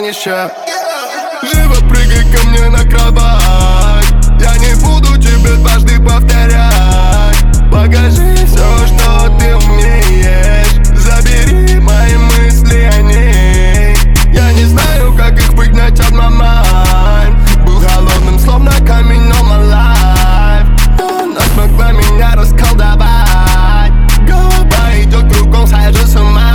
еще. Живо прыгай ко мне на кровать. Я не буду тебе дважды повторять. Покажи все, что ты умеешь. Забери мои мысли о ней. Я не знаю, как их выгнать от my mind. Был холодным, словно камень all my life. Но она смогла меня расколдовать. Голова идет кругом, схожу с ума.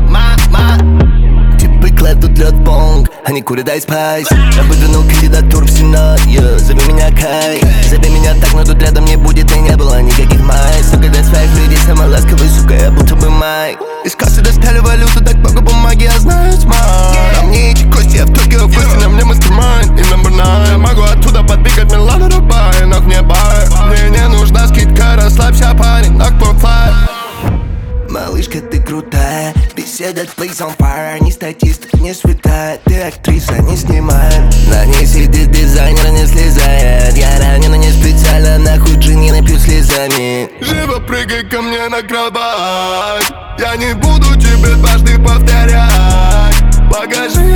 Типы кладут лед бонг, они курят айспайс. Я выдвинул кандидатуру в Сенат, зови меня Кай. Зови меня так, но тут рядом не будет и не было никаких май. Сука, для своих людей самый ласковый, сука, я будто бы Майк. Из кассы достали валюту, так много бумаги, я знаю смарт. А мне эти кости, я в Токио, в гости, на мне мастермайнд и number 9. Я могу оттуда подвигать Милана Дубай, но мне бар. Мне не нужна скидка, расслабься, парень, knock for fly. Малышка, ты крутая, беседа place on fire. Не статист, не святая, ты актриса, не снимает. На ней сидит дизайнер, не слезает. Я ранен, но не специально, нахуй джинни напью слезами. Живо прыгай ко мне на кровать. Я не буду тебе дважды повторять. Покажи